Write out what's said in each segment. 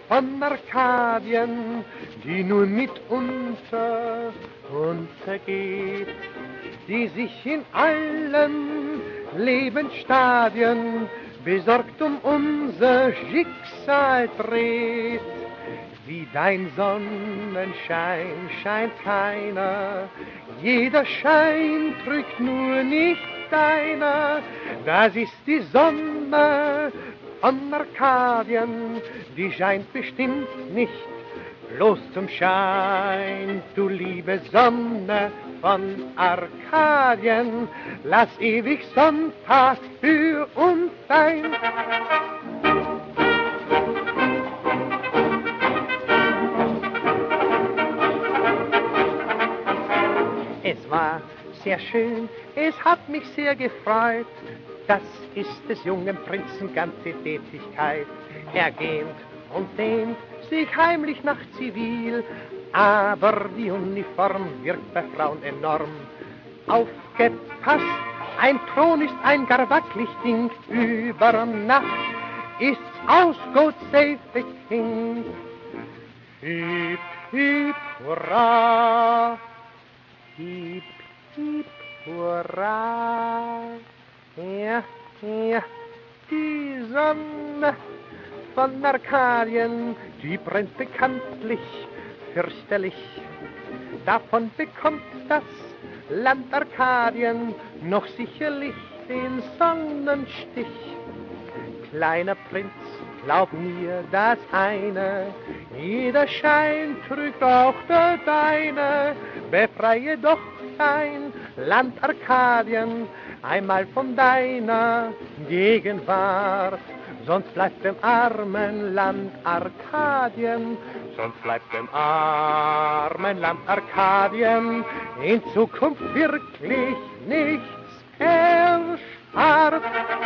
von Arkadien, die nun mitunter untergeht, die sich in allen Lebensstadien besorgt um unser Schicksal dreht. Wie dein Sonnenschein scheint keiner, jeder Schein trügt nur nicht deiner. Das ist die Sonne von Arkadien, die scheint bestimmt nicht bloß zum Schein. Du liebe Sonne von Arkadien, lass ewig Sonntag für uns sein. Es war sehr schön, es hat mich sehr gefreut. Das ist des jungen Prinzen ganze Tätigkeit. Er gähnt und dehnt sich heimlich nach Zivil, aber die Uniform wirkt bei Frauen enorm. Aufgepasst, ein Thron ist ein gar wackelig Ding, über Nacht ist's aus, God save the King. Hip, hip, hurra! Hip, hip, hurra! Ja, ja, die Sonne von Arkadien, die brennt bekanntlich fürchterlich. Davon bekommt das Land Arkadien noch sicherlich den Sonnenstich. Kleiner Prinz, glaub mir das eine, jeder Schein trügt auch der deine. Befreie doch dein Land Arkadien einmal von deiner Gegenwart. Sonst bleibt dem armen Land Arkadien, sonst bleibt dem armen Land Arkadien in Zukunft wirklich nichts erspart.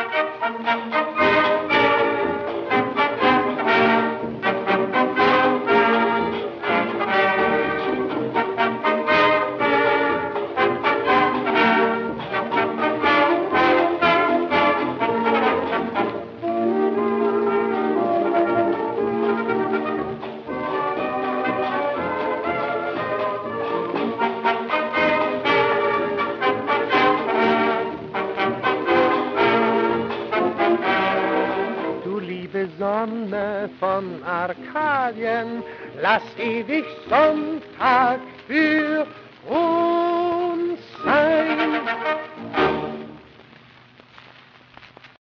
Sonne von Arkadien, lass ewig Sonntag für